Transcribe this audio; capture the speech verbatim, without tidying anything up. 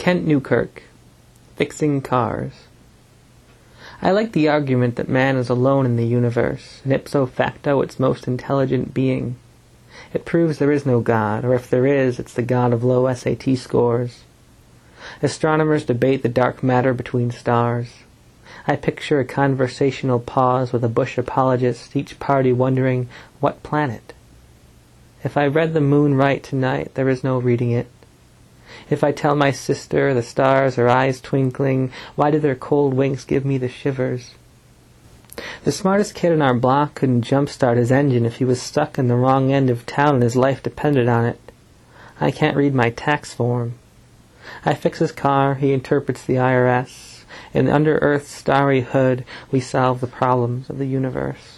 Kent Newkirk, Fixing Cars. I like the argument that man is alone in the universe, and ipso facto its most intelligent being. It proves there is no God, or if there is, it's the God of low S A T scores. Astronomers debate the dark matter between stars. I picture a conversational pause with a Bush apologist, each party wondering, what planet? If I read the moon right tonight, there is no reading it. If I tell my sister the stars are eyes twinkling, why do their cold winks give me the shivers? The smartest kid in our block couldn't jump-start his engine if he was stuck in the wrong end of town and his life depended on it. I can't read my tax form. I fix his car, he interprets the I R S. And under Earth's starry hood, we solve the problems of the universe.